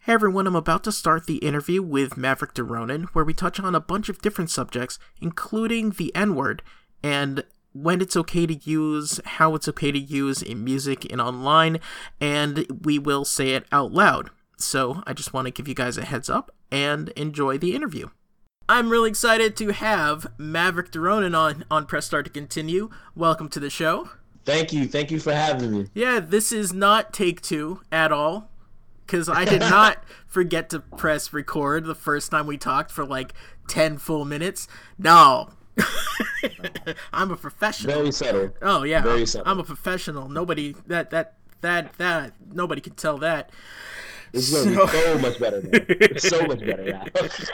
Hey everyone, I'm about to start the interview with Maverick DeRonan, where we touch on a bunch of different subjects, including the N-word, and when it's okay to use, how it's okay to use in music and online, and we will say it out loud. So I just want to give you guys a heads up, and enjoy the interview. I'm really excited to have Maverick DeRonan on Press Start to Continue. Welcome to the show. Thank you for having me. Yeah, this is not take two at all. Because I did not forget to press record the first time we talked for like 10 full minutes. No. I'm a professional. Very subtle. Oh, yeah. Very subtle. I'm a professional. Nobody, nobody can tell that. It's going to be so much better now. It's so much better now.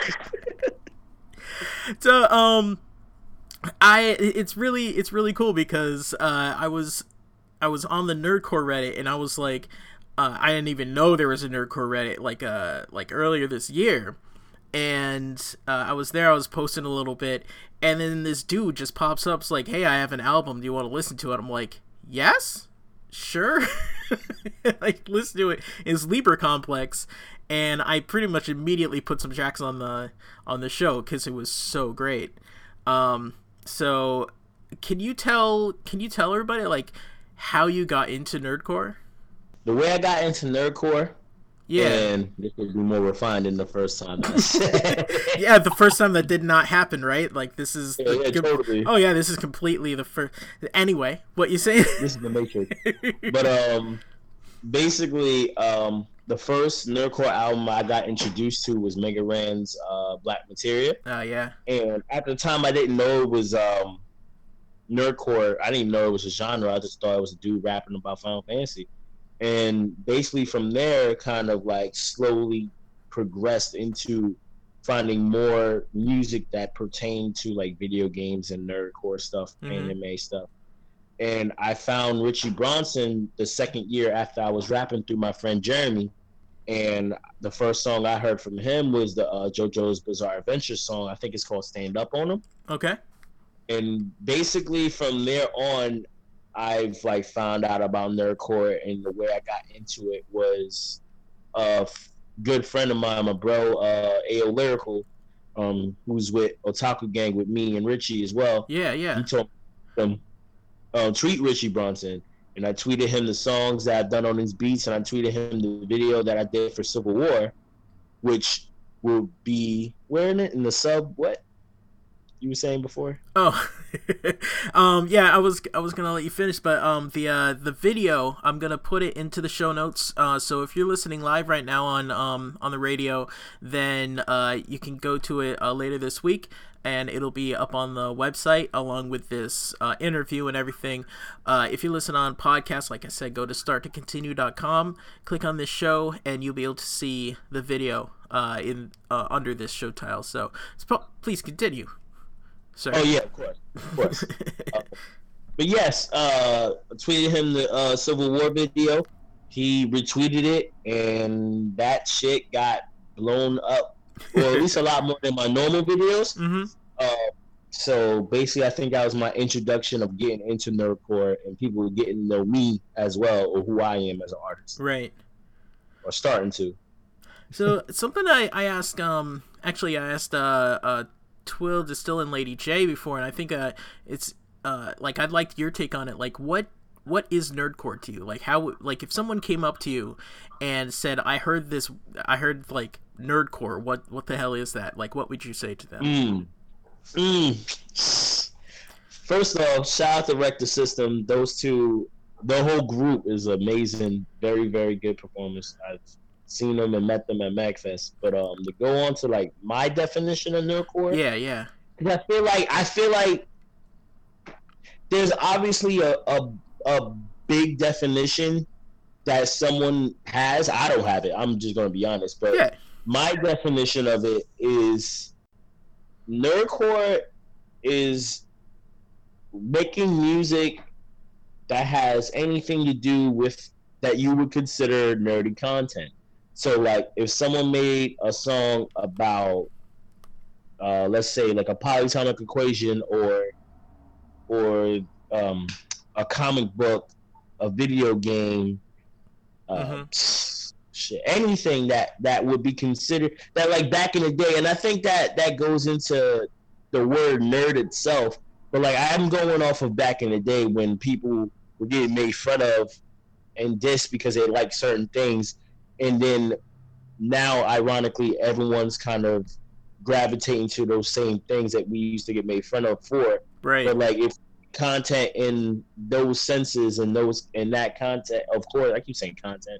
So, it's really cool because, I was on the Nerdcore Reddit and I was like, I didn't even know there was a Nerdcore Reddit like earlier this year, and I was there. I was posting a little bit, and then this dude just pops up. It's like, "Hey, I have an album. Do you want to listen to it?" I'm like, "Yes, sure." Like, listen to it. It's Libra Complex, and I pretty much immediately put some tracks on the show because it was so great. So can you tell everybody like how you got into Nerdcore? The way I got into Nerdcore, yeah, and this would be more refined than the first time I said. Yeah, the first time that did not happen, right? Like, this is... totally. Oh, yeah, this is completely the first... Anyway, what you saying? This is the Matrix. But, basically, the first Nerdcore album I got introduced to was Mega Ran's Black Materia. Oh, yeah. And at the time, I didn't know it was Nerdcore. I didn't even know it was a genre. I just thought it was a dude rapping about Final Fantasy. And basically from there, kind of like slowly progressed into finding more music that pertained to like video games and nerdcore stuff, anime stuff. And I found Richie Bronson the second year after I was rapping through my friend Jeremy. And the first song I heard from him was the JoJo's Bizarre Adventure song. I think it's called Stand Up On Him. Okay. And basically from there on, I've like found out about Nerdcore, and the way I got into it was a good friend of mine, my bro, AO Lyrical, who's with Otaku Gang with me and Richie as well. Yeah. He told me tweet Richie Bronson, and I tweeted him the songs that I've done on his beats, and I tweeted him the video that I did for Civil War, which will be wearing it in the sub. What you were saying before? Oh, yeah, I was gonna let you finish, but the video, I'm gonna put it into the show notes. So if you're listening live right now on the radio, then you can go to it later this week, and it'll be up on the website along with this interview and everything. If you listen on podcasts, like I said, go to starttocontinue.com, click on this show, and you'll be able to see the video in under this show title. So please continue. Sorry. Oh yeah, of course. But yes, I tweeted him the Civil War video. He retweeted it, and that shit got blown up, well, at least a lot more than my normal videos. So basically, I think that was my introduction of getting into Nerdcore, and people getting to know me as well, or who I am as an artist. Right. Or starting to. So something I asked, actually I asked Twill, Distill, and Lady J before, and I think it's like I'd like your take on it. Like, what is Nerdcore to you? Like, how, like, if someone came up to you and said, I heard like Nerdcore, what the hell is that? Like, what would you say to them? First of all, shout out to Wreck the System. Those two, the whole group is amazing. Very, very good performance. I've seen them and met them at MagFest. But to go on to like my definition of Nerdcore, yeah, because I feel like there's obviously a big definition that someone has. I don't have it. I'm just gonna be honest, but yeah. My definition of it is Nerdcore is making music that has anything to do with that you would consider nerdy content. So, like, if someone made a song about, let's say, like a polytonic equation, or a comic book, a video game, shit, anything that would be considered that like back in the day. And I think that goes into the word nerd itself. But like I'm going off of back in the day when people were getting made fun of and dissed because they like certain things, and then now ironically everyone's kind of gravitating to those same things that we used to get made fun of for. Right. But like if content in those senses and those in that content, of course I keep saying content,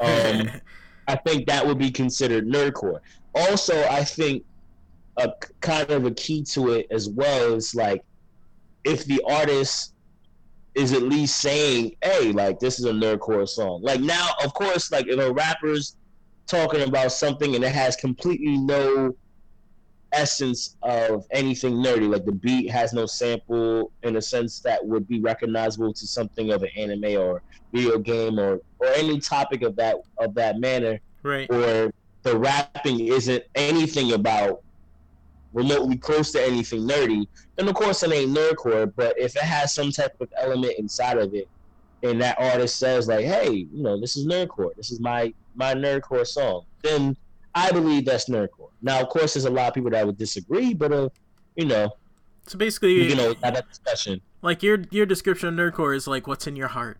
I think that would be considered nerdcore. Also, I think a kind of a key to it as well is like if the artist is at least saying, hey, like this is a nerdcore song. Like now, of course, like if a rapper's talking about something and it has completely no essence of anything nerdy, like the beat has no sample in a sense that would be recognizable to something of an anime or video game or any topic of that manner, right? Or the rapping isn't anything about remotely close to anything nerdy, then of course it ain't nerdcore. But if it has some type of element inside of it, and that artist says like, hey, you know, this is nerdcore, this is my nerdcore song, then I believe that's nerdcore. Now, of course, there's a lot of people that would disagree, but you know, so basically, you know, have that discussion. Like your description of nerdcore is like what's in your heart.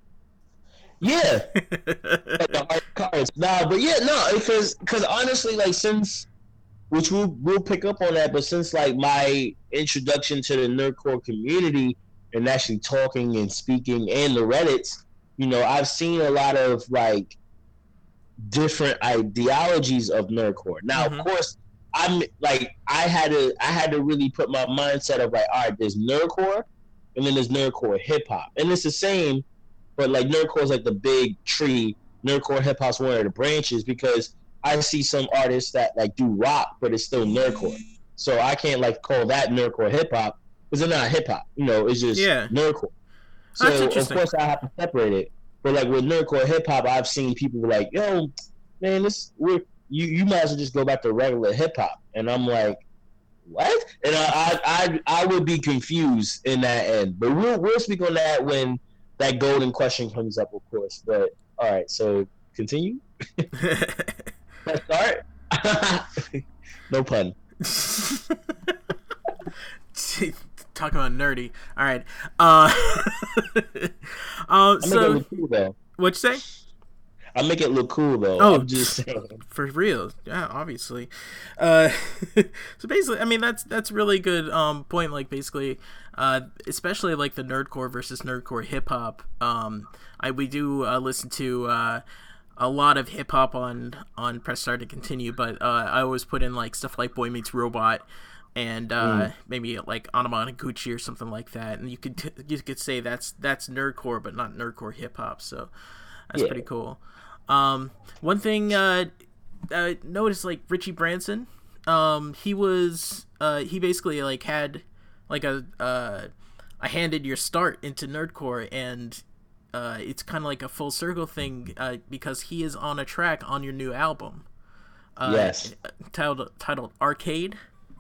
Yeah, like the heart cards. Nah, but yeah, no, because honestly, like since, which we'll pick up on that, but since like my introduction to the nerdcore community and actually talking and speaking and the Reddits, you know, I've seen a lot of like different ideologies of nerdcore. Now, of course, I'm like I had to really put my mindset of like, all right, there's nerdcore, and then there's nerdcore hip hop, and it's the same, but like nerdcore is like the big tree. Nerdcore hip hop's one of the branches because I see some artists that like do rock, but it's still nerdcore. So I can't like call that nerdcore hip hop because they're not hip hop. You know, it's just nerdcore. So of course I have to separate it. But like with nerdcore hip hop, I've seen people like, yo, man, you might as well just go back to regular hip hop. And I'm like, what? And I would be confused in that end. But we'll speak on that when that golden question comes up, of course. But all right, so continue. Let's start. No pun. Talking about nerdy. All right. So look cool, though. What'd you say? I make it look cool though. Oh, I'm just saying. For real. Yeah, obviously. So basically, I mean that's really good point. Like basically, especially like the nerdcore versus nerdcore hip hop. We do listen to a lot of hip hop on Press Start to Continue, but I always put in like stuff like Boy Meets Robot and maybe like Anamanaguchi or something like that, and you could say that's nerdcore, but not nerdcore hip hop. So that's pretty cool. One thing I noticed, like Richie Branson, he basically like had like a handed your start into nerdcore, and it's kind of like a full circle thing because he is on a track on your new album, titled Arcade.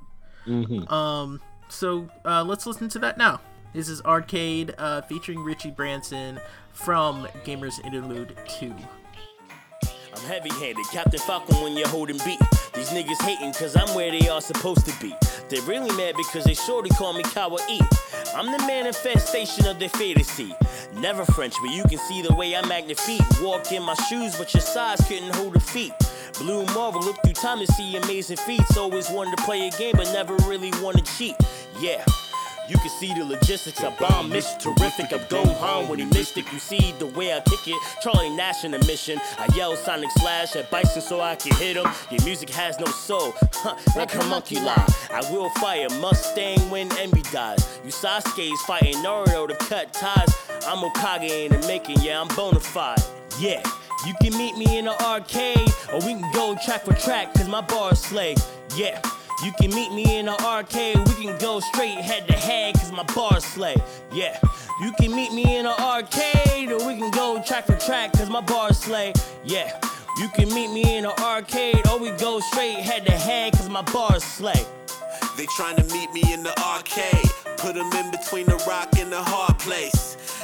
So let's listen to that now. This is Arcade featuring Richie Branson from Gamers Interlude 2. I'm heavy-handed, Captain Falcon when you're holding beat. These niggas hating cause I'm where they are supposed to be. They really mad because they shorty call me Kawaii. I'm the manifestation of their fantasy. Never French, but you can see the way I magnifique. Walk in my shoes, but your size couldn't hold a feet. Blue Marvel, look through time to see amazing feats. Always wanted to play a game, but never really wanted to cheat. Yeah. You can see the logistics, I bomb, Mr. Terrific, I'm go home when he mystic. You see the way I kick it, Charlie Nash in a mission. I yell Sonic Slash at Bison so I can hit him. Your music has no soul, like her monkey lie. I will fire Mustang when Envy dies. You Sasuke's fighting Naruto to cut ties. I'm Okage in the making, yeah, I'm bona fide. Yeah, you can meet me in the arcade, or we can go track for track, cause my bars slay. Yeah. You can meet me in the arcade, we can go straight head to head, cause my bars slay. Yeah, you can meet me in the arcade, or we can go track for track, cause my bars slay. Yeah, you can meet me in the arcade, or we go straight head to head, cause my bars slay. They trying to meet me in the arcade, put them in between the rock and the hard place.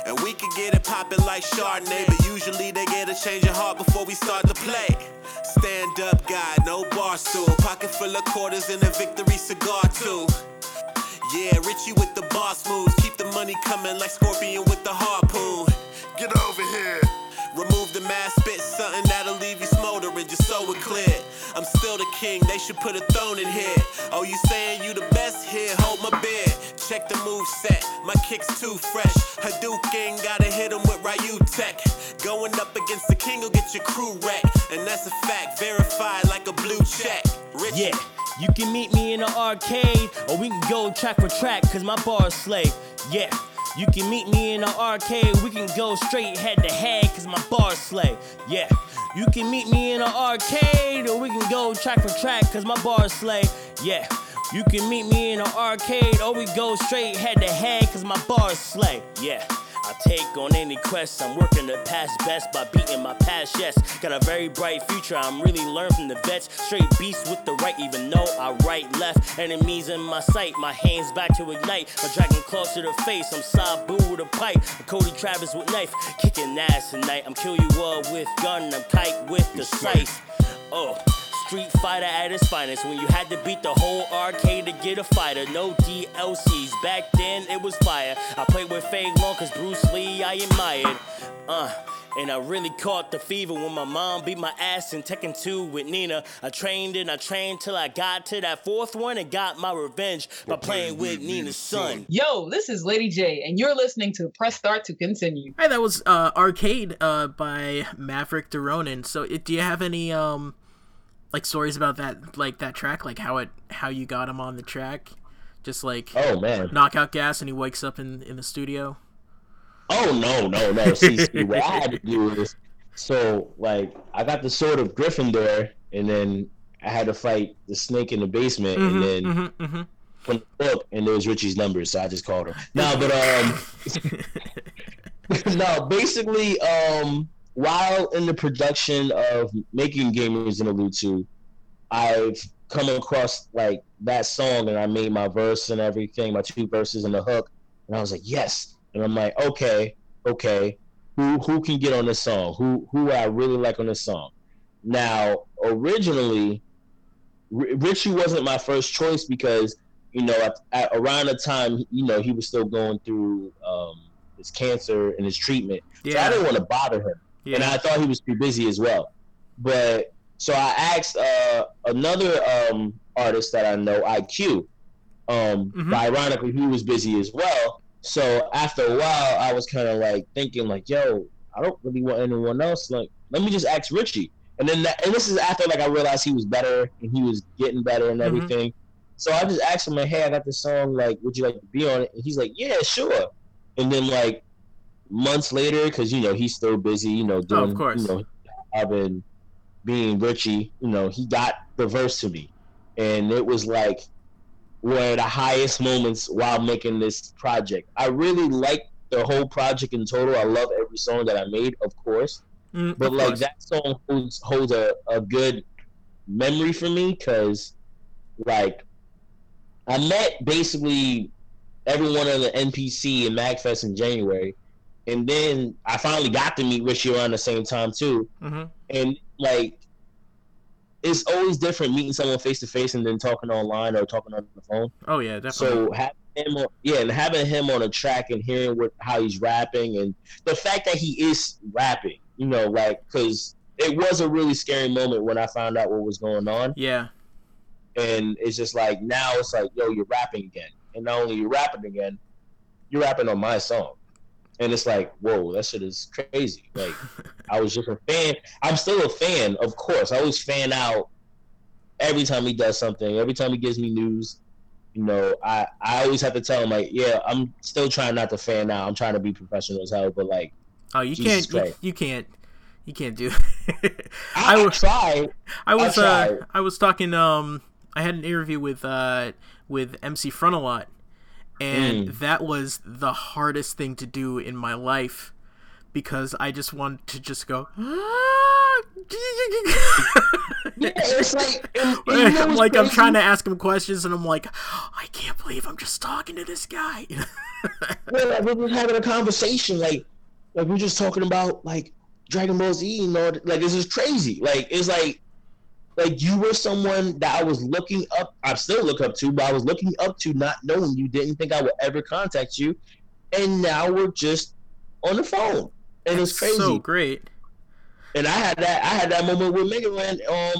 And we could get it poppin' like Chardonnay, but usually they get a change of heart before we start to play. Stand up guy, no bar stool, pocket full of quarters and a victory cigar too. Yeah, Richie with the boss moves, keep the money coming like Scorpion with the harpoon. Get over here. Remove the mask, spit something that'll leave you smoldering, just so it clear. I'm still the king, they should put a throne in here. Oh, you saying you the best? Here, hold my beer. Check the move set, my kick's too fresh. Hadouken, gotta hit him with Ryu Tech. Going up against the king will get your crew wrecked. And that's a fact, verified like a blue check. Rich. Yeah, you can meet me in the arcade, or we can go track for track, cause my bar's slay. Yeah. You can meet me in the arcade, we can go straight head to head, cause my bars slay. Yeah, you can meet me in the arcade, or we can go track for track, cause my bars slay. Yeah, you can meet me in the arcade, or we go straight head to head, cause my bars slay. Yeah. I take on any quest, I'm working to pass best by beating my past, yes. Got a very bright future, I'm really learned from the vets. Straight beast with the right, even though I right left. Enemies in my sight, my hands back to ignite. My dragon claws to the face, I'm Sabu with a pipe. I'm Cody Travis with knife, kicking ass tonight. I'm kill you all with gun, I'm kite with the scythe. Oh. Street Fighter at its finest, when you had to beat the whole arcade to get a fighter. No DLCs, back then it was fire. I played with Fei Long cause Bruce Lee I admired. And I really caught the fever when my mom beat my ass in Tekken 2 with Nina. I trained till I got to that fourth one and got my revenge by playing with Nina's son. Yo, this is Lady J, and you're listening to Press Start to Continue. Hey, that was Arcade by Maverick DeRonan. So do you have any like stories about that, like that track, like how you got him on the track, just like oh man, knockout gas and he wakes up in the studio? Oh no. See, what I had to do is, so like I got the sword of Gryffindor, and then I had to fight the snake in the basement, and then from the book, and there was Richie's numbers, so I just called him. No, but no, basically while in the production of making Gamers Interlude 2, I've come across like that song, and I made my verse and everything, my 2 verses and the hook, and I was like, yes. And I'm like, okay, who can get on this song? Who I really like on this song? Now, originally, Richie wasn't my first choice because, you know, at around the time, you know, he was still going through his cancer and his treatment, so I didn't want to bother him. Yeah. And I thought he was too busy as well. But so I asked another artist that I know, IQ. But ironically, he was busy as well. So after a while, I was kind of like thinking, like, yo, I don't really want anyone else. Like, let me just ask Richie. And then and this is after like I realized he was better and he was getting better and everything. So I just asked him, like, hey, I got this song. Like, would you like to be on it? And he's like, yeah, sure. And then like months later, because you know he's still busy, you know, doing, of course, you know, I've been being Richie, you know, he got the verse to me, and it was like one of the highest moments while making this project. I really like the whole project in total. I love every song that I made, of course, but like that song holds a good memory for me because like I met basically everyone in the NPC and MagFest in January. And then I finally got to meet Richie around the same time too. And like, it's always different meeting someone face to face and then talking online or talking on the phone. Oh yeah, definitely. So having him on a track and hearing how he's rapping and the fact that he is rapping, you know, like, because it was a really scary moment when I found out what was going on. Yeah. And it's just like, now it's like, yo, you're rapping again. And not only you're rapping again, you're rapping on my song. And it's like, whoa, that shit is crazy. Like, I was just a fan. I'm still a fan, of course. I always fan out every time he does something. Every time he gives me news, you know, I always have to tell him, like, yeah, I'm still trying not to fan out. I'm trying to be professional as hell, but, like, oh, you Jesus can't, Christ. you can't do I tried. I was talking, I had an interview with MC Frontalot. And that was the hardest thing to do in my life because I just want to just go. Yeah, it's like, like I'm trying to ask him questions, and I'm like, I can't believe I'm just talking to this guy. Yeah, like we're just having a conversation, like we're just talking about like Dragon Ball Z and all. Like this is crazy. Like it's like you were someone that I was looking up. I still look up to, but I was looking up to, not knowing you. Didn't think I would ever contact you, and now we're just on the phone, and it's crazy. So great. And I had that moment with Mega Man.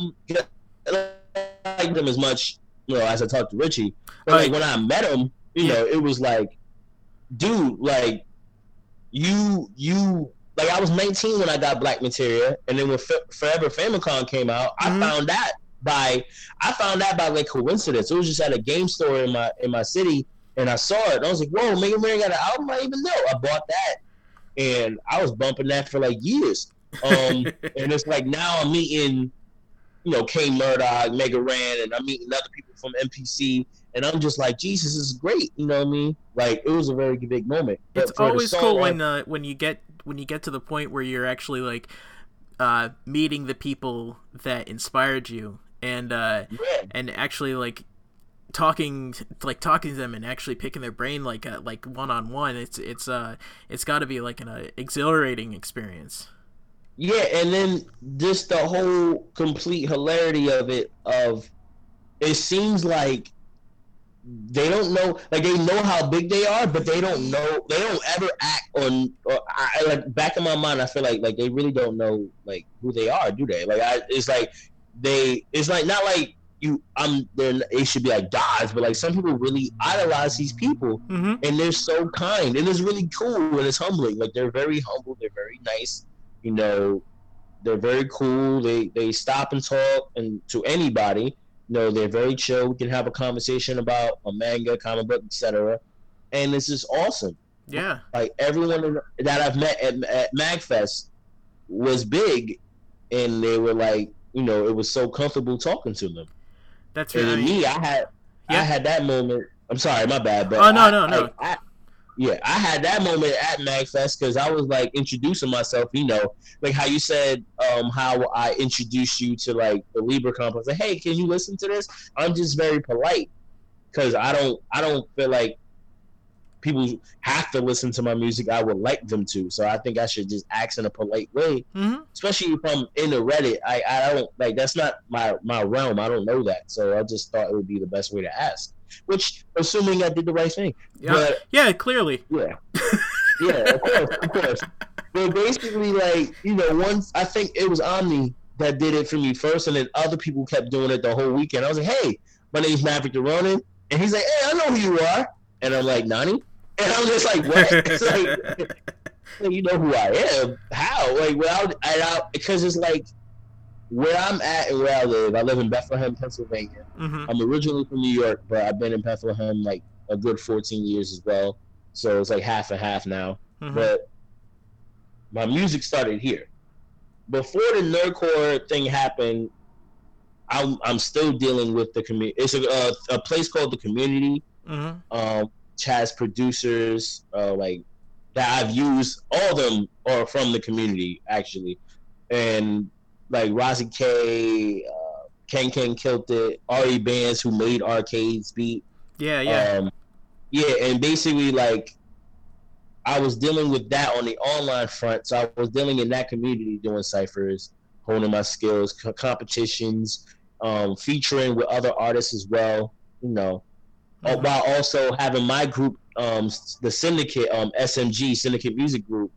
I like them as much, as I talked to Richie. But like when I met him, it was like, dude, like you like I was 19 when I got Black Materia, and then when Forever Famicom came out, I found that by like coincidence. It was just at a game store in my city, and I saw it. And I was like, whoa, Mega Man got an album? I didn't even know. I bought that, and I was bumping that for like years. And it's like now I'm meeting, Kane Murdoch, Mega Ran, and I'm meeting other people from MPC, and I'm just like, Jesus, this is great. You know what I mean? Like it was a very big moment. It's always cool when you get to the point where you're actually like meeting the people that inspired you, and actually like talking to them and actually picking their brain like one-on-one. It's got to be like an exhilarating experience. Yeah, and then just the whole complete hilarity of it. It seems like they don't know, like they know how big they are, but they don't ever act on. Or I like back in my mind, I feel like they really don't know like who they are, do they? Like it's like not like they should be like gods, but like some people really idolize these people, and they're so kind, and it's really cool, and it's humbling. Like they're very humble, they're very nice. They're very cool. They stop and talk and to anybody. They're very chill. We can have a conversation about a manga, comic book, etc. And this is awesome. Yeah. Like everyone that I've met at MagFest was big, and they were like, it was so comfortable talking to them. That's right. And me, I had that moment. I'm sorry, my bad. But no. I had that moment at MagFest because I was like introducing myself, like how you said how I introduced you to like the Libra complex. Like, hey, can you listen to this? I'm just very polite because I don't feel like people have to listen to my music. I would like them to, so I think I should just ask in a polite way, especially if I'm in the Reddit. I don't like that's not my realm. I don't know that, so I just thought it would be the best way to ask. Which, assuming I did the right thing. Yeah, clearly. Yeah, of course. But basically, like, once I think it was Omni that did it for me first, and then other people kept doing it the whole weekend. I was like, hey, my name's Maverick the Ronin. And he's like, hey, I know who you are. And I'm like, Nani? And I'm just like, what? It's like, you know who I am? How? Like, because it's like, where I'm at and where I live in Bethlehem, Pennsylvania. I'm originally from New York, but I've been in Bethlehem like a good 14 years as well. So it's like half and half now. But my music started here. Before the nerdcore thing happened, I'm still dealing with the community. It's a place called The Community. Which has producers like that I've used. All of them are from The Community, actually. And like Rozzy K, Ken Killed It, RE Bands, who made Arcade's beat. Yeah. And basically, like, I was dealing with that on the online front, so I was dealing in that community, doing ciphers, honing my skills, competitions, featuring with other artists as well, while also having my group, the Syndicate, SMG, Syndicate Music Group.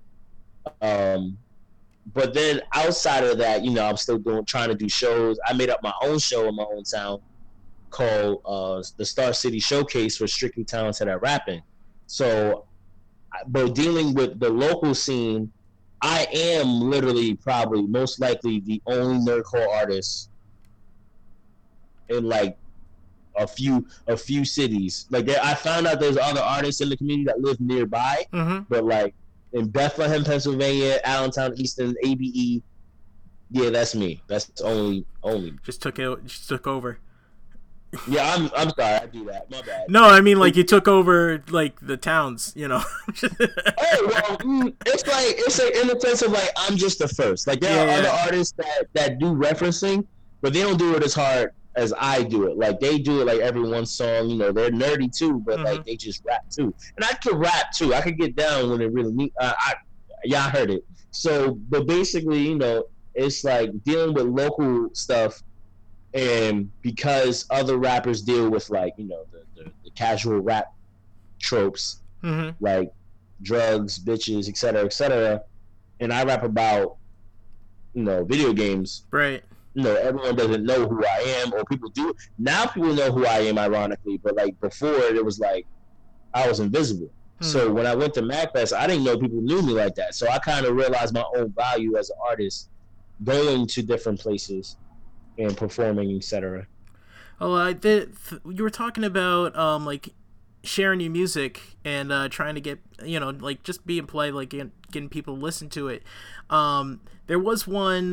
But then outside of that, I'm still trying to do shows. I made up my own show in my own town called the Star City Showcase for Strictly Talented at Rapping. So, but dealing with the local scene, I am literally probably most likely the only nerdcore artist in like a few cities. Like I found out there's other artists in the community that live nearby, but like in Bethlehem, Pennsylvania, Allentown, Easton, ABE, yeah, that's me. That's only. Just took over. Yeah, I'm sorry, I do that. My bad. No, I mean like you took over like the towns, you know. Oh well, it's like in the sense of like I'm just the first. Like there are other artists that do referencing, but they don't do it as hard as I do it. Like they do it like every one song. You know, they're nerdy too, but like they just rap too. And I could rap too. I could get down when it really need. Y'all heard it. So, but basically, you know, it's like dealing with local stuff. And because other rappers deal with like, you know, the casual rap tropes, like drugs, bitches, etc., and I rap about, you know, video games. Right. You know, everyone doesn't know who I am, or people do. Now people know who I am, ironically, but like before it was like I was invisible. So when I went to MagFest, I didn't know people knew me like that. So I kind of realized my own value as an artist, going to different places and performing, etc. Oh, you were talking about like sharing your music and trying to get, you know, like just being polite, like getting people to listen to it. There was one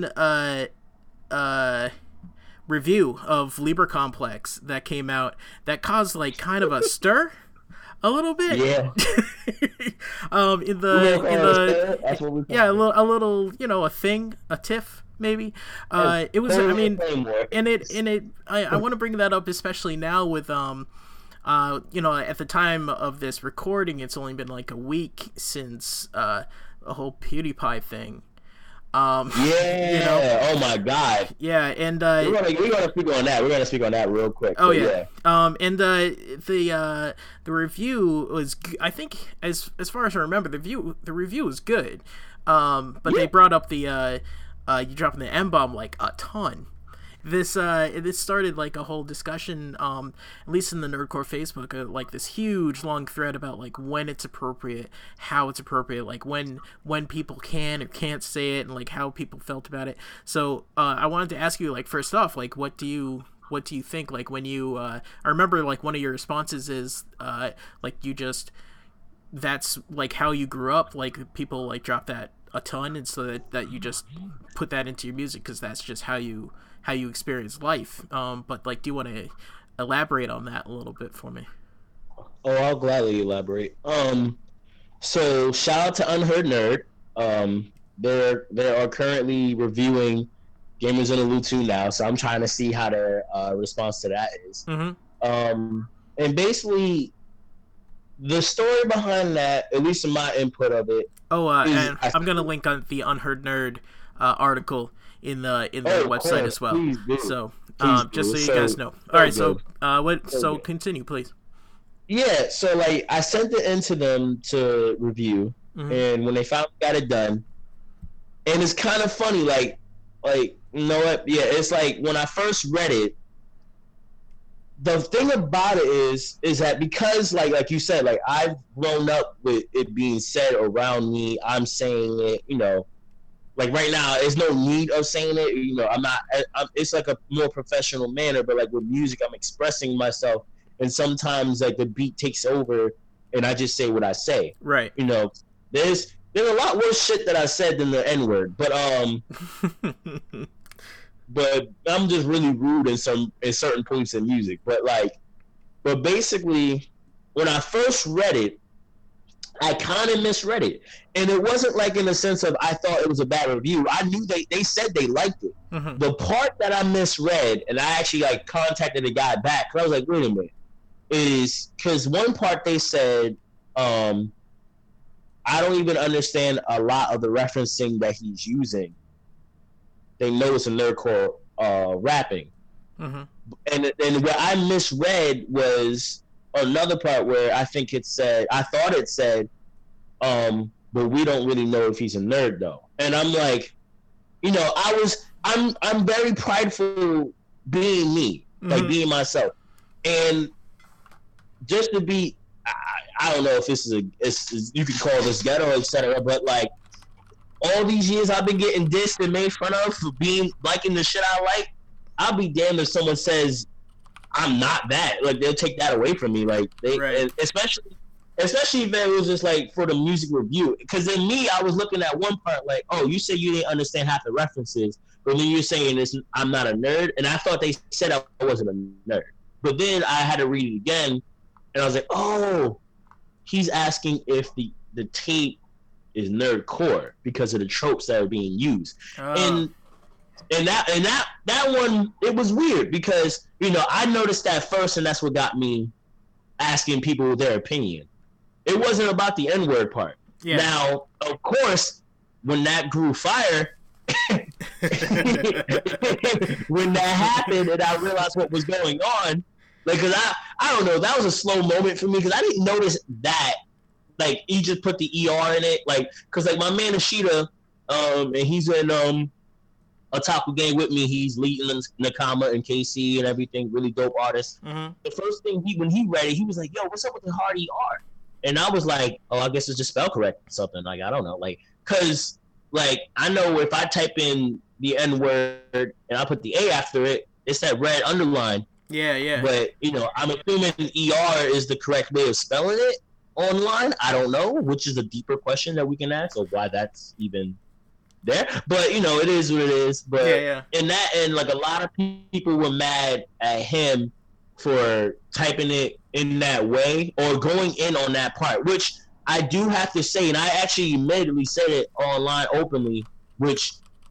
review of Liber Complex that came out that caused like kind of a stir. A little bit, yeah. A little, you know, a tiff. Maybe it was. I mean, I want to bring that up, especially now with you know, at the time of this recording, it's only been like a week since the whole PewDiePie thing. Yeah. You know? Oh my God. Yeah, and we're gonna speak on that. We're gonna speak on that real quick. Oh yeah. And the review was, I think, as far as I remember, the review was good. But they brought up the you dropping the M-bomb like a ton. This started like a whole discussion, at least in the Nerdcore Facebook, like this huge long thread about like when it's appropriate, how it's appropriate, like when people can or can't say it, and like how people felt about it. So I wanted to ask you, like, first off, like what do you think, like when you I remember like one of your responses is like you just, that's like how you grew up, like people like drop that a ton, and so that you just put that into your music because that's just how you experience life. But like, do you want to elaborate on that a little bit for me? Oh, I'll gladly elaborate. So shout out to Unheard Nerd. They are currently reviewing Gamers in the Loot 2 now, so I'm trying to see how their response to that is. And basically, the story behind that, at least in my input of it. And I'm gonna link on the Unheard Nerd article in the website as well. So just so you guys know. All right, so So continue, please. Yeah, so like I sent it in to them to review, and when they finally got it done, and it's kind of funny, like you know what? Yeah, it's like when I first read it. The thing about it is that because like you said, like I've grown up with it being said around me, I'm saying it, you know, like right now there's no need of saying it, you know, it's like a more professional manner, but like with music I'm expressing myself, and sometimes like the beat takes over and I just say what I say. Right. You know, there's a lot worse shit that I said than the N-word, but but I'm just really rude in certain points in music. But basically, when I first read it, I kind of misread it, and it wasn't like in the sense of I thought it was a bad review. I knew they said they liked it. The part that I misread, and I actually like contacted the guy back, because I was like, wait a minute, is because one part they said, I don't even understand a lot of the referencing that he's using. They know it's a nerdcore rapping. And what I misread was another part where I thought it said, but we don't really know if he's a nerd though. And I'm like, you know, I'm very prideful being me, like being myself. And just to be, I don't know if this is you could call this ghetto, etc., but like, all these years I've been getting dissed and made fun of for liking the shit I like. I'll be damned if someone says I'm not that. Like they'll take that away from me. Like especially if it was just like for the music review. Because in me, I was looking at one part like, oh, you said you didn't understand half the references, but then you're saying this, I'm not a nerd, and I thought they said I wasn't a nerd. But then I had to read it again, and I was like, oh, he's asking if the tape is nerdcore because of the tropes that are being used. And that one, it was weird because, you know, I noticed that first, and that's what got me asking people their opinion. It wasn't about the N-word part. Yeah. Now, of course, when that grew fire, when that happened and I realized what was going on, like, cause I don't know, that was a slow moment for me because I didn't notice that. Like, he just put the ER in it, like, cause like my man Ashita, and he's in Otaku Gang with me. He's leading Nakama and KC and everything. Really dope artist. Mm-hmm. The first thing when he read it, he was like, "Yo, what's up with the hard ER?" And I was like, "Oh, I guess it's just spell correct or something." Like, I don't know, like, cause like I know if I type in the N word and I put the A after it, it's that red underline. Yeah. But you know, I'm assuming ER is the correct way of spelling it online. I don't know, which is a deeper question that we can ask of why that's even there. But you know, it is what it is. But in that end, like, a lot of people were mad at him for typing it in that way or going in on that part, which I do have to say, and I actually admittedly said it online openly, which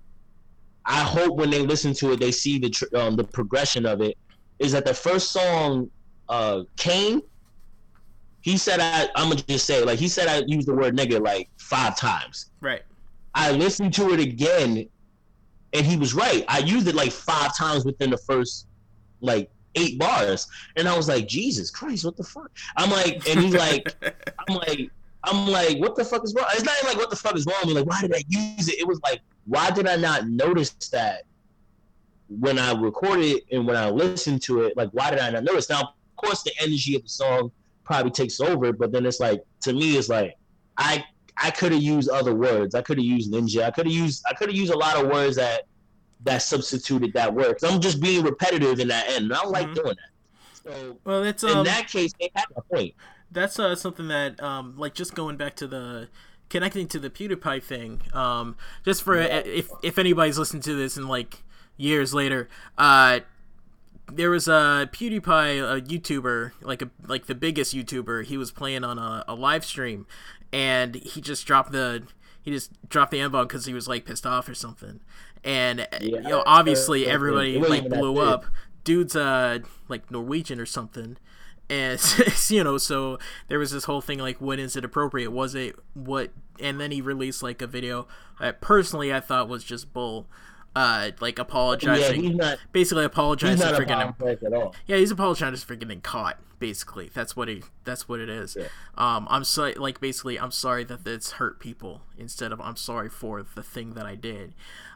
I hope when they listen to it, they see the progression of it, is that the first song, Kane, he said, I'm going to just say, like, he said I used the word nigga like 5 times. Right. I listened to it again, and he was right. I used it like 5 times within the first, like, 8 bars. And I was like, Jesus Christ, what the fuck? I'm like, and he's like, I'm like, what the fuck is wrong? It's not even like, what the fuck is wrong with me? Like, why did I use it? It was like, why did I not notice that when I recorded it and when I listened to it? Like, why did I not notice? Now, of course, the energy of the song probably takes over, but then it's like, to me, it's like, I could have used other words. I could have used ninja. I could have used a lot of words that substituted that word. Because I'm just being repetitive in that end, and I don't like doing that. So, well, it's in that case, they have a point. That's something that, like, just going back to connecting to the PewDiePie thing, just for if anybody's listening to this in like years later, there was a PewDiePie, a YouTuber, like the biggest YouTuber. He was playing on a live stream, and he just dropped the N-bomb because he was like pissed off or something. And you know, obviously everybody like blew up. Dude's like Norwegian or something. And you know, so there was this whole thing like, when is it appropriate? Was it what? And then he released like a video that personally I thought was just bull. Like apologizing, basically apologizing for getting at all. Yeah, he's apologizing for getting caught. Basically, that's what it is. Yeah. I'm sorry. Like, basically, I'm sorry that it's hurt people instead of I'm sorry for the thing that I did.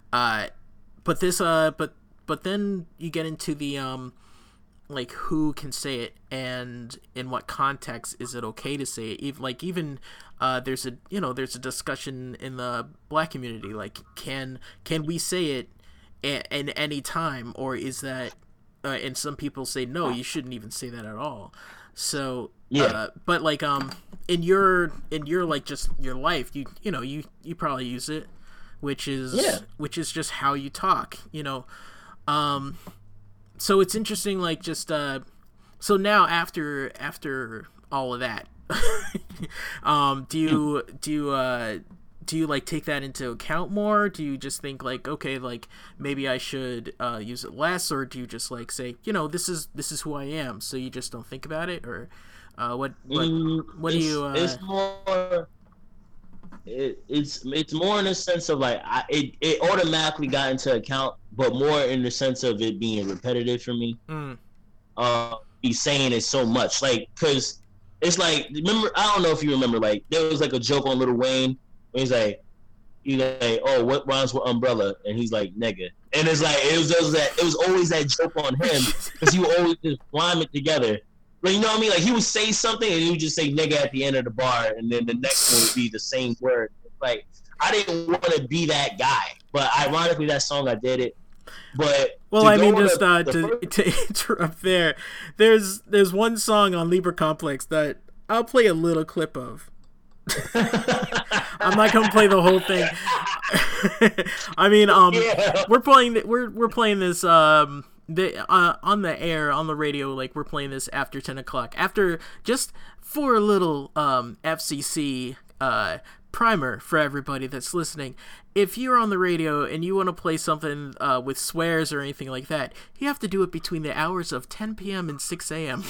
But this, but then you get into the like, who can say it and in what context is it okay to say it? Even there's a discussion in the black community, like, can we say it in any time, or is that and some people say no, you shouldn't even say that at all. So but like in your like just your life, you probably use it, which is just how you talk, you know. So it's interesting, like, just so now after all of that, do you like take that into account more? Do you just think like, okay, like maybe I should use it less, or do you just like say, you know, this is who I am, so you just don't think about it, or what do you? It's more. It's more in the sense of like it automatically got into account, but more in the sense of it being repetitive for me. He's saying it so much, like, because it's like, remember, I don't know if you remember, like, there was like a joke on Lil Wayne where he's like, oh, what rhymes with umbrella? And he's like, nigga. And it's like, it was always that joke on him, because he would always just rhyme it together. Like, you know what I mean? Like, he would say something and he would just say nigga at the end of the bar, and then the next one would be the same word. Like, I didn't want to be that guy, but ironically, that song I did it. But well, I mean, just to interrupt there, there's one song on Libra Complex that I'll play a little clip of. I'm not gonna play the whole thing. I mean, we're playing this on the air, on the radio, like we're playing this after 10 o'clock. After, just for a little FCC primer for everybody that's listening, if you're on the radio and you want to play something with swears or anything like that, you have to do it between the hours of 10 p.m. and 6 a.m.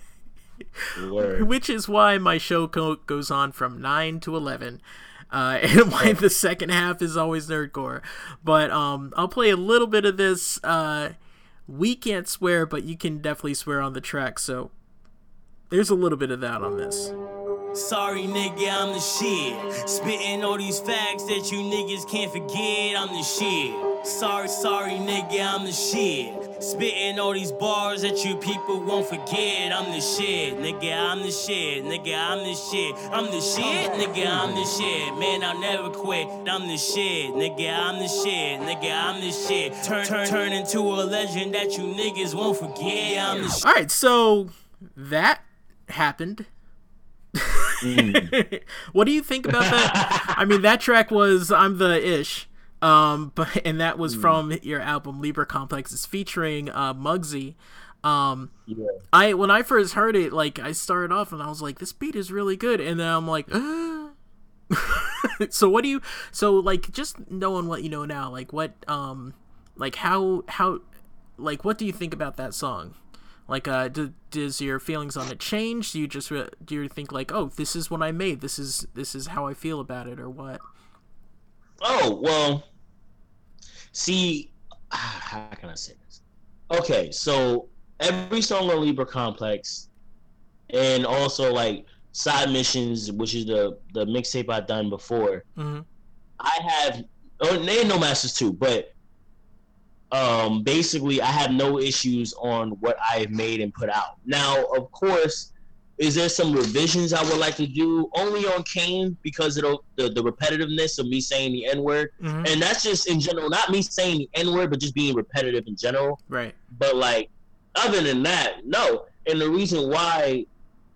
Which is why my show goes on from 9 to 11. And why the second half is always nerdcore. But I'll play a little bit of this. We can't swear, but you can definitely swear on the track. So there's a little bit of that on this. Sorry, nigga, I'm the shit. Spitting all these facts that you niggas can't forget. I'm the shit. Sorry, nigga, I'm the shit. Spitting all these bars that you people won't forget. I'm the shit, nigga, I'm the shit. Nigga, I'm the shit. I'm the shit, nigga, I'm the shit. Man, I'll never quit. I'm the shit, nigga, I'm the shit. Nigga, I'm the shit. Turn into a legend that you niggas won't forget. I'm the shit. All right, so that happened. What do you think about that? I mean, that track was I'm the Ish, but and that was from your album Libra Complex. It's featuring Muggsy. When I first heard it, like I started off and I was like, this beat is really good, and then I'm like, so what do you? So like just knowing what you know now, like what, like how, like what do you think about that song? Like, does your feelings on it change? Do you just do you think like, oh, this is what I made. This is how I feel about it, or what? Oh well, see, how can I say this? Okay, so every song on Libra Complex, and also like Side Missions, which is the mixtape I've done before. Mm-hmm. I have, they ain't No Masters too, but. Basically, I have no issues on what I have made and put out. Now, of course, is there some revisions I would like to do only on Kane because of the repetitiveness of me saying the N-word? Mm-hmm. And that's just in general, not me saying the N-word, but just being repetitive in general. Right. But, like, other than that, no. And the reason why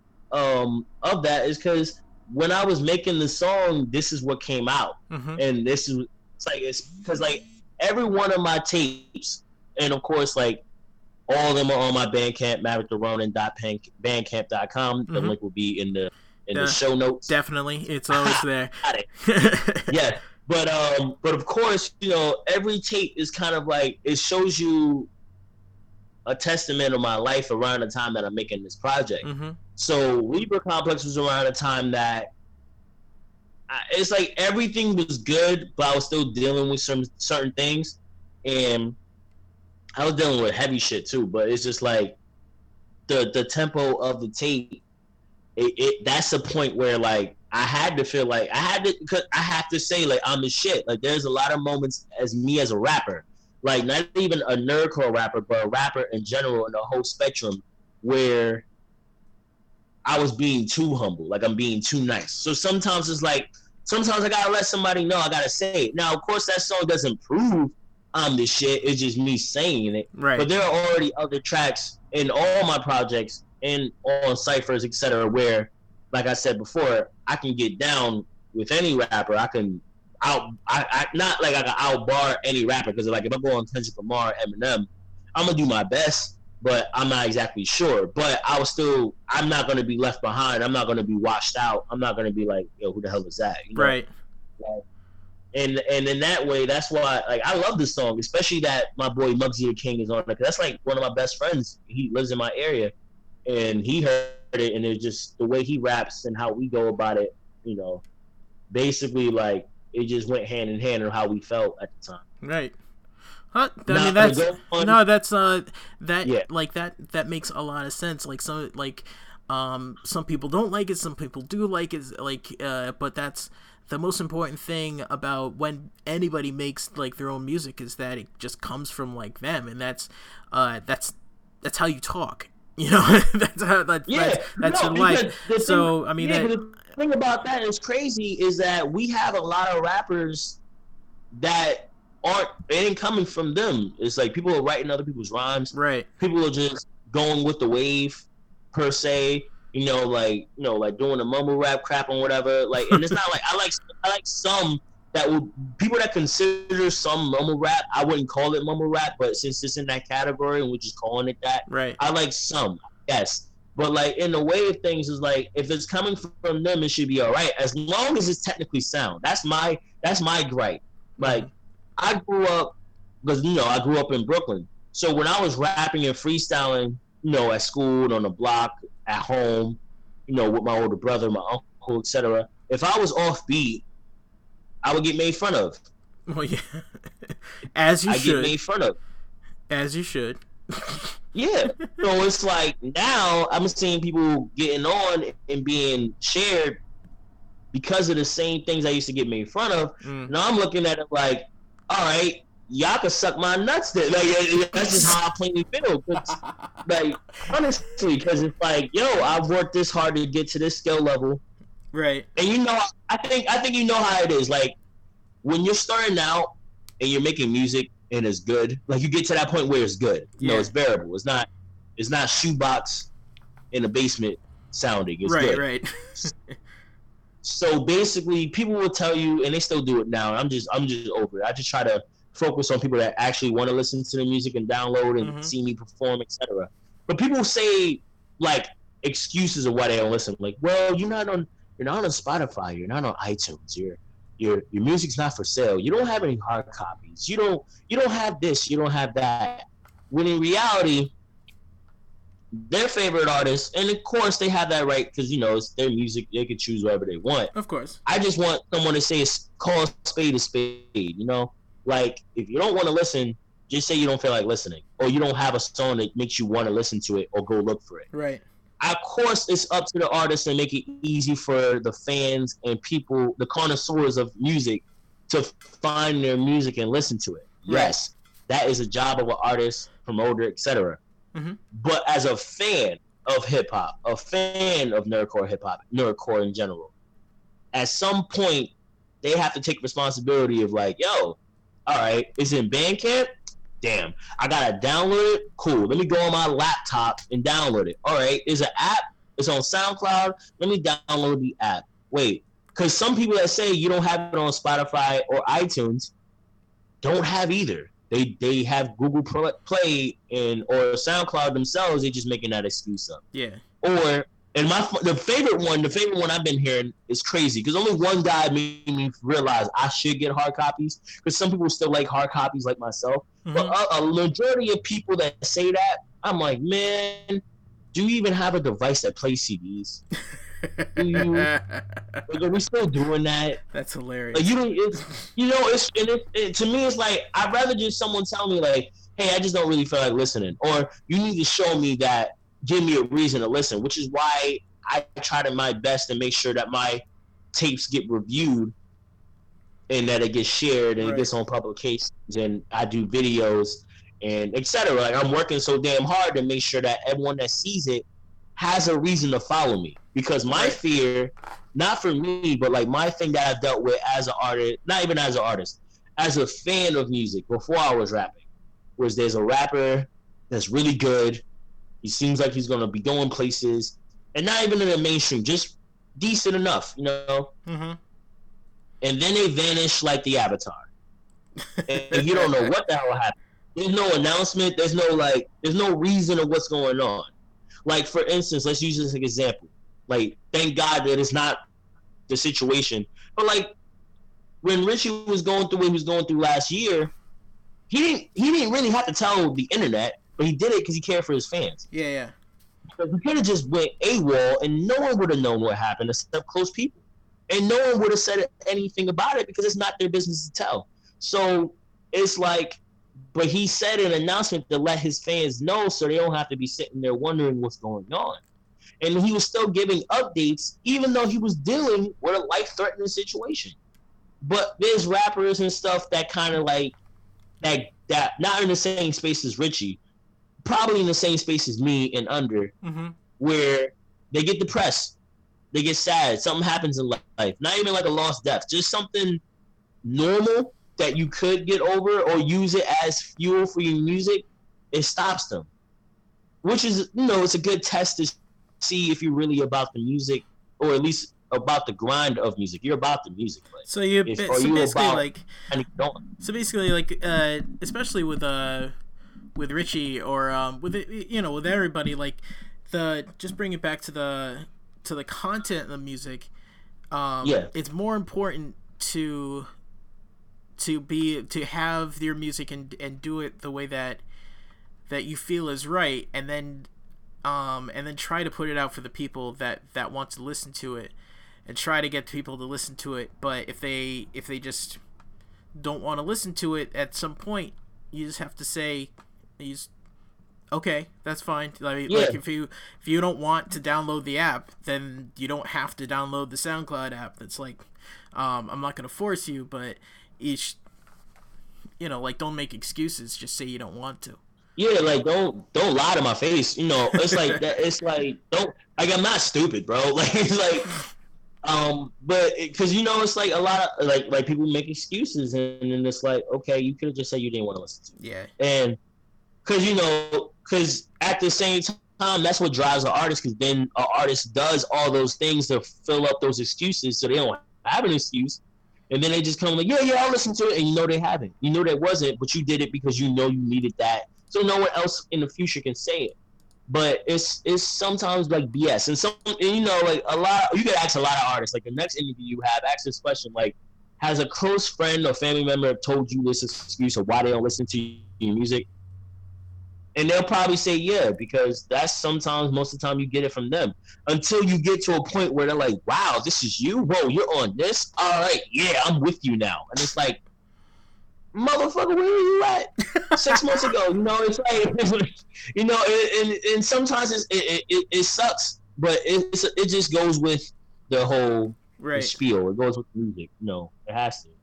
of that is because when I was making the song, this is what came out. Mm-hmm. And it's because, like, every one of my tapes, and of course, like, all of them are on my Bandcamp, mavericktheronin.bandcamp.com. The link will be in the show notes. Definitely, it's always there. Yeah, but of course, you know, every tape is kind of like, it shows you a testament of my life around the time that I'm making this project. Mm-hmm. So Libra Complex was around the time that it's like everything was good, but I was still dealing with some certain things, and I was dealing with heavy shit too. But it's just like the tempo of the tape. That's the point where like I had to feel like because I have to say like I'm the shit. Like there's a lot of moments as me as a rapper, like not even a nerdcore rapper, but a rapper in general in the whole spectrum, where I was being too humble, like I'm being too nice. So sometimes it's like, sometimes I gotta let somebody know, I gotta say it. Now, of course, that song doesn't prove I'm the shit. It's just me saying it. Right. But there are already other tracks in all my projects and on ciphers, etc., where, like I said before, I can get down with any rapper. I can not like I can outbar any rapper, because like if I go on Kendrick Lamar, Eminem, I'm gonna do my best. But I'm not exactly sure. But I'm not going to be left behind. I'm not going to be washed out. I'm not going to be like, yo, who the hell is that? You know? Right. Like, and in that way, that's why, like, I love this song, especially that my boy Muggsy the King is on it. Because that's like one of my best friends. He lives in my area, and he heard it, and it's just the way he raps and how we go about it. You know, basically, like, it just went hand in hand on how we felt at the time. Right. I mean, that makes a lot of sense. Like some people don't like it, some people do like it. Like, but that's the most important thing about when anybody makes like their own music, is that it just comes from like them, and that's how you talk. You know, that's your life. So I mean, the thing about that is crazy is that we have a lot of rappers that it ain't coming from them. It's like people are writing other people's rhymes. Right. People are just going with the wave, per se. You know, like doing a mumble rap crap and whatever. Like, and it's not like I like some that will people that consider some mumble rap. I wouldn't call it mumble rap, but since it's in that category and we're just calling it that, Right. I like some, yes. But like in the way of things is like if it's coming from them, it should be all right as long as it's technically sound. That's my gripe. Like I grew up because I grew up in Brooklyn. So when I was rapping and freestyling, at school, on the block, at home, with my older brother, my uncle, etc. If I was off beat, I would get made fun of. Well, yeah, as you should. I get made fun of. As you should. Yeah. So it's like now I'm seeing people getting on and being shared because of the same things I used to get made fun of. Now I'm looking at it like, all right, y'all can suck my nuts then. Like, that's just how I plainly feel. Like, honestly, because it's like, I've worked this hard to get to this skill level. Right. And I think you know how it is. Like, when you're starting out and you're making music and it's good, like you get to that point where it's good. It's bearable. It's not shoebox in the basement sounding. It's right, good. Right. So basically, people will tell you, and they still do it now. I'm just over it. I just try to focus on people that actually want to listen to the music and download and see me perform, etc. But people say like excuses of why they don't listen. Like, well, you're not on Spotify. You're not on iTunes. Your music's not for sale. You don't have any hard copies. You don't have this. You don't have that. When in reality, their favorite artists, and of course they have that right because it's their music. They can choose whatever they want. Of course. I just want someone to say call a spade a spade. Like if you don't want to listen, just say you don't feel like listening, or you don't have a song that makes you want to listen to it, or go look for it. Right. Of course, it's up to the artist to make it easy for the fans and people, the connoisseurs of music, to find their music and listen to it. Right. Yes, that is a job of an artist, promoter, etc. But as a fan of hip hop, a fan of nerdcore hip hop, nerdcore in general, at some point they have to take responsibility of like, all right, it's in Bandcamp. Damn, I gotta download it. Cool. Let me go on my laptop and download it. All right, there's an app. It's on SoundCloud. Let me download the app. Wait, because some people that say you don't have it on Spotify or iTunes don't have either. They have Google Play or SoundCloud themselves. They're just making that excuse up. Yeah. Or the favorite one I've been hearing is crazy because only one guy made me realize I should get hard copies because some people still like hard copies like myself. But a majority of people that say that, I'm like, man, do you even have a device that plays CDs? Like, are we still doing that? That's hilarious. Like, to me, it's like I'd rather just someone tell me like, hey, I just don't really feel like listening, or you need to show me that. Give me a reason to listen, which is why I try to my best to make sure that my tapes get reviewed and that it gets shared and it gets on publications and I do videos and etc. Like I'm working so damn hard to make sure that everyone that sees it has a reason to follow me, because my fear, not for me, but like my thing that I've dealt with as an artist, not even as an artist, as a fan of music before I was rapping, was there's a rapper that's really good. He seems like he's going to be going places, and not even in the mainstream, just decent enough, And then they vanish like the Avatar. And you don't know what the hell happened. There's no announcement. There's no reason of what's going on. Like, for instance, let's use this as an example. Like, thank God that it's not the situation. But, like, when Richie was going through what he was going through last year, he didn't really have to tell the internet. But he did it because he cared for his fans. Yeah. Because he could have just went AWOL and no one would have known what happened except close people. And no one would have said anything about it because it's not their business to tell. So it's like, but he said an announcement to let his fans know so they don't have to be sitting there wondering what's going on. And he was still giving updates even though he was dealing with a life-threatening situation. But there's rappers and stuff that kind of like, that not in the same space as Richie, probably in the same space as me and under, where they get depressed, they get sad, something happens in life, not even like a lost death, just something normal that you could get over or use it as fuel for your music. It stops them, which is, it's a good test to see if you're really about the music, or at least about the grind of music. You're about the music. Like, so you if, so are you basically about, like and you don't. so basically like especially with Richie or with with everybody, like just bring it back to the content of the music. It's more important to have your music and do it the way that you feel is right, and then try to put it out for the people that want to listen to it, and try to get people to listen to it. But if they just don't want to listen to it at some point, you just have to say, okay, that's fine. Like if you don't want to download the app, then you don't have to download the SoundCloud app. That's like, I'm not gonna force you, but each, like, don't make excuses. Just say you don't want to. Yeah, like don't lie to my face. It's like that. It's like I'm not stupid, bro. Like it's like, but because it's like a lot of like people make excuses, and then it's like, okay, you could have just said you didn't want to listen to it. Yeah. And because at the same time, that's what drives an artist. Because then an artist does all those things to fill up those excuses, so they don't have an excuse. And then they just come like, yeah, I'll listen to it, and they haven't. That wasn't, but you did it because you needed that. So no one else in the future can say it. But it's sometimes like BS. And like a lot, you could ask a lot of artists, like the next interview you have, ask this question, like, has a close friend or family member told you this excuse of why they don't listen to your music? And they'll probably say, yeah, because that's sometimes, most of the time, you get it from them. Until you get to a point where they're like, wow, this is you? Whoa, you're on this? All right, yeah, I'm with you now. And it's like, motherfucker, where were you at 6 months ago? It's like, and sometimes it sucks, but it just goes with the whole the spiel. It goes with the music. It has to.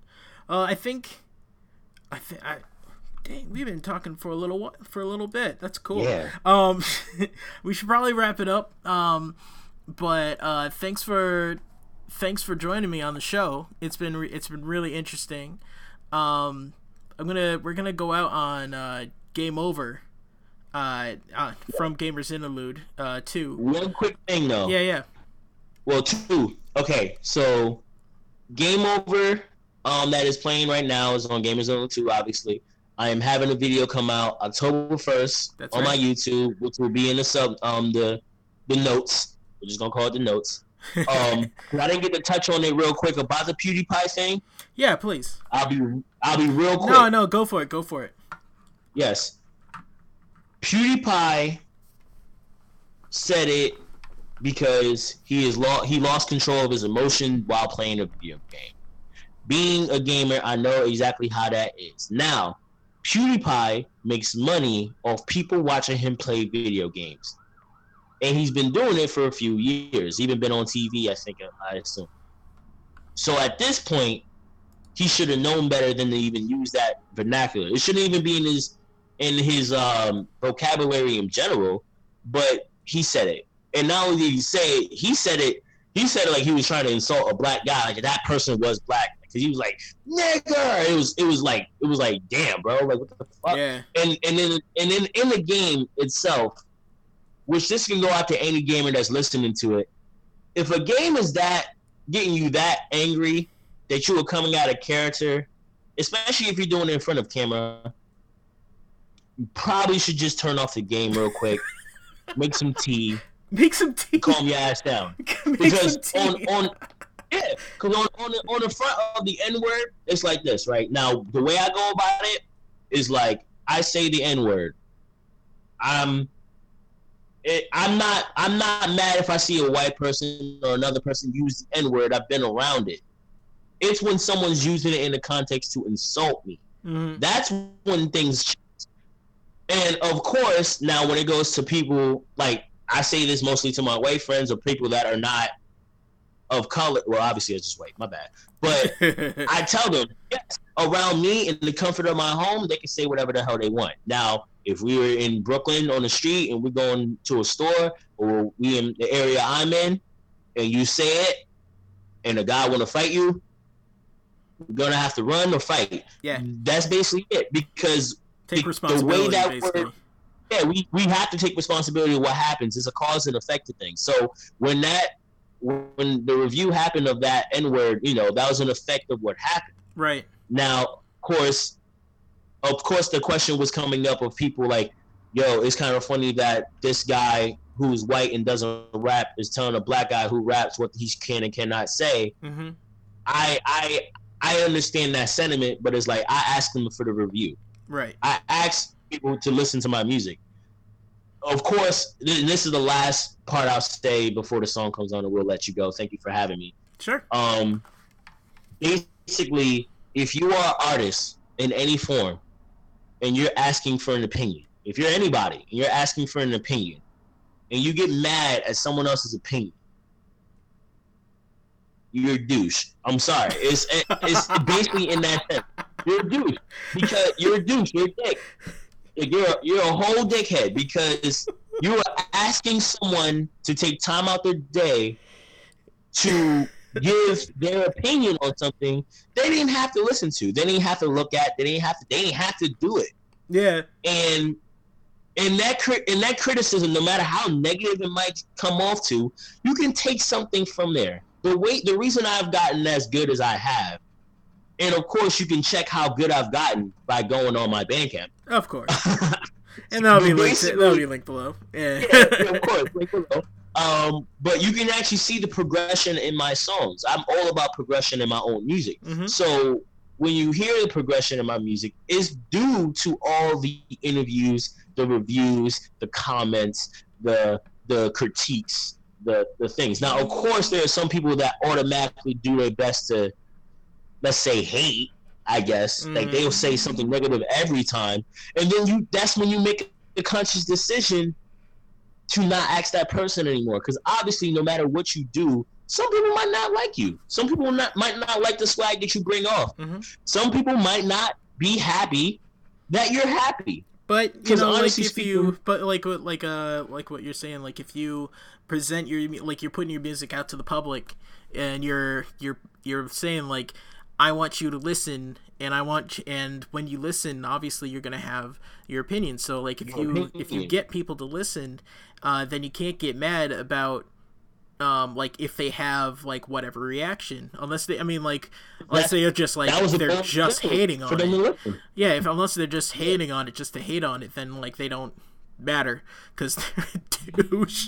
Dang, we've been talking for a little bit. That's cool. Yeah. We should probably wrap it up. But thanks for joining me on the show. It's been really interesting. We're gonna go out on Game Over, from Gamers Interlude 2. One quick thing though. Yeah. Well, 2. Okay, so Game Over, that is playing right now is on Gamers Interlude 2. Obviously, I am having a video come out October 1st on my YouTube, which will be in the notes. We're just gonna call it the notes. I didn't get to touch on it real quick about the PewDiePie thing. Yeah, please. I'll be real quick. No, go for it. Yes. PewDiePie said it because he lost control of his emotion while playing a video game. Being a gamer, I know exactly how that is. Now, PewDiePie makes money off people watching him play video games. And he's been doing it for a few years. Even been on TV, I assume. So at this point, he should have known better than to even use that vernacular. It shouldn't even be in his vocabulary in general, but he said it. And not only did he say it, he said it like he was trying to insult a black guy, like that person was black. Because he was like, nigger! It was like, damn, bro, like what the fuck? Yeah. And then in the game itself, which this can go out to any gamer that's listening to it. If a game is getting you that angry that you are coming out of character, especially if you're doing it in front of camera, you probably should just turn off the game real quick, make some tea, calm your ass down. Because on the front of the N-word, it's like this, right? Now, the way I go about it is like, I say the N-word. I'm not mad if I see a white person or another person use the N-word. I've been around it. It's when someone's using it in the context to insult me. Mm-hmm. That's when things change. And of course, now when it goes to people, like I say this mostly to my white friends or people that are not of color. Well, obviously it's just white, my bad. But I tell them, yes, around me in the comfort of my home, they can say whatever the hell they want. Now, if we were in Brooklyn on the street and we're going to a store, or we in the area I'm in, and you say it, and a guy want to fight you, you're gonna have to run or fight. Yeah, that's basically it. Because take responsibility. The way that word, we have to take responsibility of what happens. It's a cause and effect thing. So when that when the review happened of that N-word, you know, that was an effect of what happened. Right. Now, of course, the question was coming up of people like, yo, it's kind of funny that this guy who's white and doesn't rap is telling a black guy who raps what he can and cannot say. Mm-hmm. I understand that sentiment, but it's like I asked them for the review. Right. I asked people to listen to my music. Of course, this is the last part I'll say before the song comes on, and we'll let you go. Thank you for having me. Sure. Basically, if you are an artist in any form and you're asking for an opinion, if you're anybody and you're asking for an opinion and you get mad at someone else's opinion, you're a douche. I'm sorry. It's basically in that sense. You're a douche because you're a douche. You're a dick. You're a whole dickhead because you are asking someone to take time out their day to give their opinion on something they didn't have to listen to. They didn't have to look at. They didn't have to do it. Yeah. And in that criticism, no matter how negative it might come off to, you can take something from there. The reason I've gotten as good as I have, and of course you can check how good I've gotten by going on my Bandcamp. Of course. And that'll be linked below. Yeah. Yeah, of course, link below. But you can actually see the progression in my songs. I'm all about progression in my own music. Mm-hmm. So when you hear the progression in my music, it's due to all the interviews, the reviews, the comments, the critiques, the things. Now, of course, there are some people that automatically do their best to, let's say, hate, I guess. Like, they'll say something negative every time. And then that's when you make a conscious decision to not ask that person anymore. Because obviously, no matter what you do, some people might not like you. Some people might not like the swag that you bring off. Mm-hmm. Some people might not be happy that you're happy. But you know, like if you, but like what you're saying, like if you present you're putting your music out to the public, and you're saying like, I want you to listen, and when you listen, obviously you're gonna have your opinion. So like if you get people to listen, then you can't get mad about like if they have like whatever reaction, unless they're just like they're just hating on it. Yeah, unless they're just hating on it just to hate on it, then like they don't matter because they're a douche.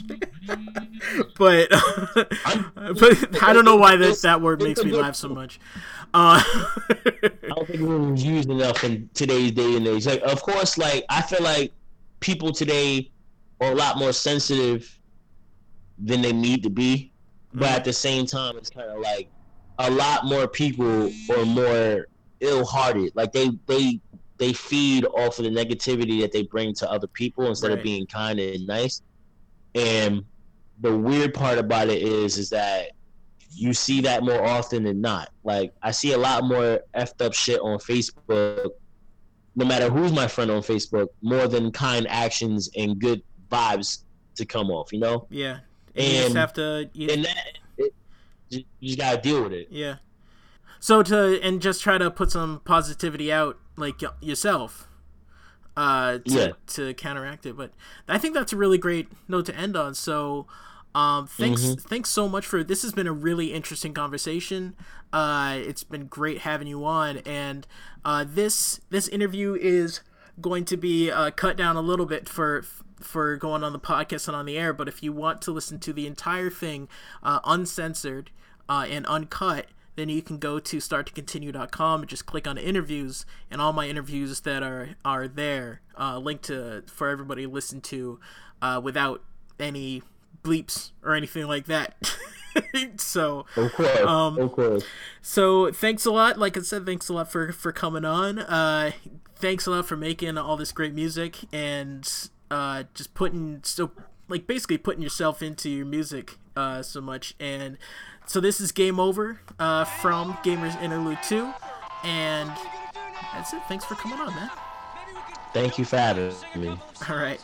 but I don't know why that word makes me laugh so much. I don't think it was used enough in today's day and age. Like, of course, like I feel like people today are a lot more sensitive than they need to be, but at the same time, it's kind of like a lot more people are more ill-hearted. Like they feed off of the negativity that they bring to other people instead of being kind and nice. And the weird part about it is that you see that more often than not. Like, I see a lot more effed up shit on Facebook, no matter who's my friend on Facebook, more than kind actions and good vibes to come off, you know? Yeah. And you just have to... you just gotta deal with it. Yeah. So just try to put some positivity out, like, yourself, to counteract it. But I think that's a really great note to end on. So... thanks so much for this. Has been a really interesting conversation. It's been great having you on, and this interview is going to be cut down a little bit for going on the podcast and on the air. But if you want to listen to the entire thing uncensored and uncut, then you can go to starttocontinue.com and just click on interviews, and all my interviews that are there linked for everybody to listen to without any bleeps or anything like that. So of course. So thanks a lot. Like I said, thanks a lot for coming on. Thanks a lot for making all this great music and just basically putting yourself into your music so much. And so this is Game Over from Gamers Interlude 2, and that's it. Thanks for coming on, man. Thank you for having me. All right.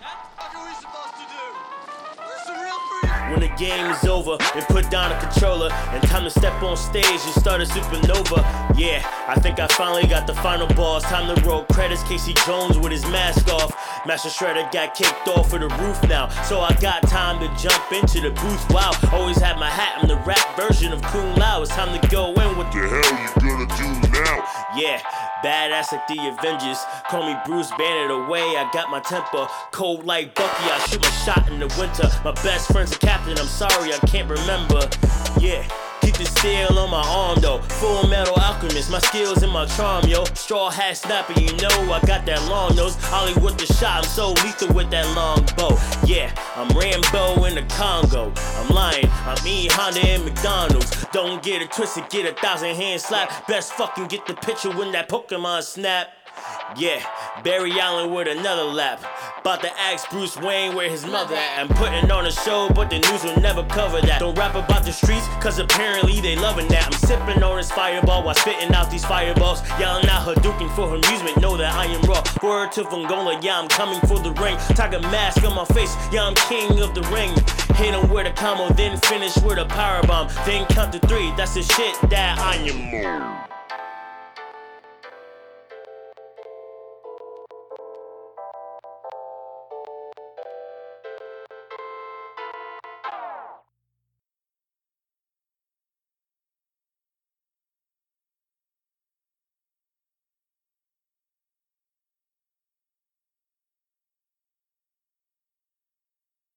When the game is over and put down a controller and time to step on stage and start a supernova. Yeah, I think I finally got the final boss. Time to roll credits, Casey Jones with his mask off. Master Shredder got kicked off of the roof now, so I got time to jump into the booth. Wow, always had my hat, I'm the rap version of Kung Lao. It's time to go in. What the hell you gonna do now? Yeah, badass like the Avengers. Call me Bruce Banner away. I got my temper cold like Bucky. I shoot my shot in the winter. My best friend's a captain. I'm sorry, I can't remember. Yeah. Keep the steel on my arm though. Full Metal Alchemist, my skills and my charm, yo. Straw hat snapper, you know I got that long nose. Ollie with the shot, I'm so lethal with that long bow. Yeah, I'm Rambo in the Congo. I'm lying, I'm E Honda and McDonald's. Don't get it twisted, get 1,000 hand slap. Best fucking get the picture when that Pokemon snap. Yeah, Barry Allen with another lap. About to ask Bruce Wayne where his mother at. I'm putting on a show, but the news will never cover that. Don't rap about the streets, cause apparently they loving that. I'm sipping on this fireball while spitting out these fireballs. Yelling out Hadouken for amusement, know that I am raw. Word to Fungola, yeah, I'm coming for the ring. Tiger mask on my face, yeah, I'm king of the ring. Hit him with a combo, then finish with a powerbomb. Then count to 3, that's the shit that I am.